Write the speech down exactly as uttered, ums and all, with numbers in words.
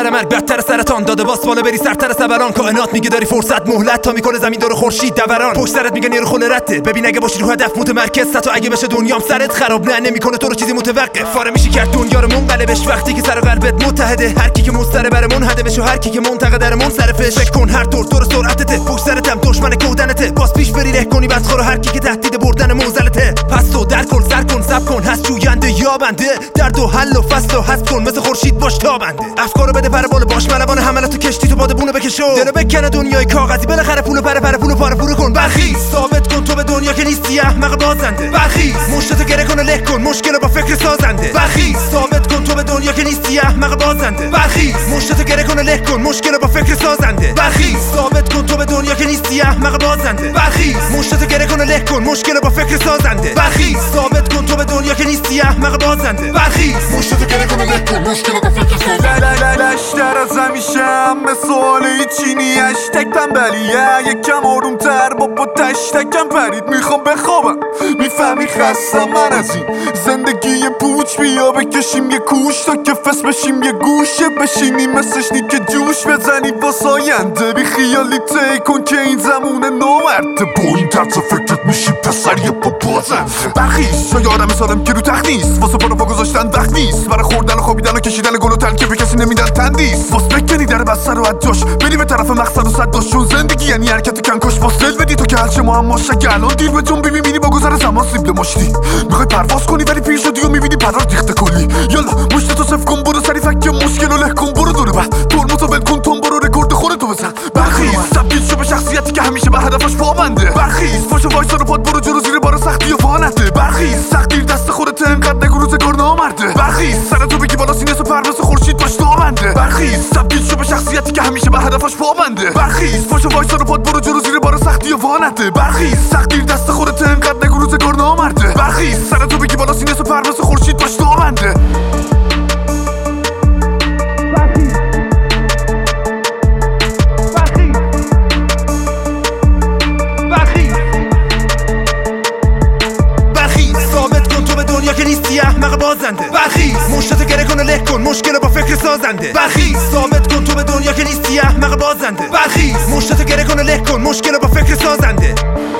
مرگ بدتر سرطان داده باس بالا بری سرتر سبران. کائنات میگه داری فرصت مهلت تا میکنه زمین دور خورشید دوران. پشت سرت میگه نیرو خونه رده، ببین اگه باشی رو هدف متمرکز تا اگه بشه دنیام سرت خراب نه نمیکنه تو رو چیزی متوقف. فاره میشی کرد دنیا رو منقلبش وقتی که سر و قلبت متحده. هر کی که مستره بره منحده بشه، هر کی که منتقده منصرفش. فکر کن هر دور دور سرعتته، پشت سرت هم دشمن کودنته. باز پیش بری ره کنی بس خورو هر کی که تهدید بردن موزلته. پس تو در کل سر کن سب کن، هست جوینده یا بنده. درد و حل و فصل و حذف کن مثل خورشید باش تابنده. افکارو بده پر بالا باش ملوان حملاتو کشتی تو باد بونه بکشو. دلو بکنه دنیای کاغذی بالاخره پولو پر پر پولو پاره پورو کن. برخیز ثابت کن تو به دنیا که نیستی احمق بازنده. برخیز مشتتو گره کن و له کن مشکلو با فکر سازنده. برخیز ثابت کن تو به دنیا که نیستی احمق بازنده. برخیز مشتتو گره کن و له کن مشکلو با فکر سازنده. برخیز ثابت کن تو به دنیا که نیستی احمق بازنده. برخیز مشتتو گره کن و له کن مشکلو با فکر سازنده. برخیز ثابت کن تو به دنیا که نیستی احمق بازنده. برخیز مشتتو گره کن و له کن مشکلو با فکر سازنده. لشتر از همیشم مثل حال چینی اشتک تنبلیه یکم آرومتر بابا تشتکم پرید میخوام بخوابم. میفهمی خستم من از این زندگی پوچ. بیا بکشیم یه کوش تا که فس بشیم یه گوشه بشینیم مثل شنی که جوش بزنی واسه آینده. بی خیالی تی کن که این زمونه نامرده. با این طرز فکرت میشی پسر یه پا بازنده. برخیز شا یادم سالم که رو تخت نیست واسه پا گذاشتن وقت نیست. برای خوردن و خوابیدن و کشیدن گل و تن که به کسی نمیدن تندیست. واس بکنی در بستر و عداش بری به طرف مقصد و صد داشت. چون زندگی یعنی حرکت کنکش واس دل بدی تو که هرچه معماش اگه الان دیر به جنبی میبینی با گذر زمان سیبل ماشتی. میخوای پرواز کنی ولی پیر شدی و میبینی پرار ریخته کلی. یالا مشتتو صف کن برو سری فک مشکل و له کن برو دور بعد ترمزو ول کن تون برو رکورد خودتو بزن. برخیز تبدیل شو به شخصیتی که همیشه به هدفش پابنده. برخیز پاشو وایسا رو پاد برو جلو زیر بار سختی و فانته. برخیز سختگیر دست خودت انقدر نگو روزگار نامرده. برخیز سرتو بگی بالا سینه سو پرواز خورشید باش تابنده. برخیز تبدیل شو به شخصیتی که همیشه به هدفش پابنده. برخیز پاشو وایسا رو پاد برو جلو زیر بار سختی و فانته. برخیز سختگیر دست خودت انقدر نگو روزگار نامرده. برخیز سرتو بگی بالا سینه سو پرواز خورشید باش تابنده. احمق بازنده. برخیز مشتتو گره کن و له کن مشکلو با فکر سازنده. برخیز ثابت کن تو به دنیا که نیستی احمق بازنده. برخیز مشتتو گره کن و له کن مشکلو با فکر سازنده.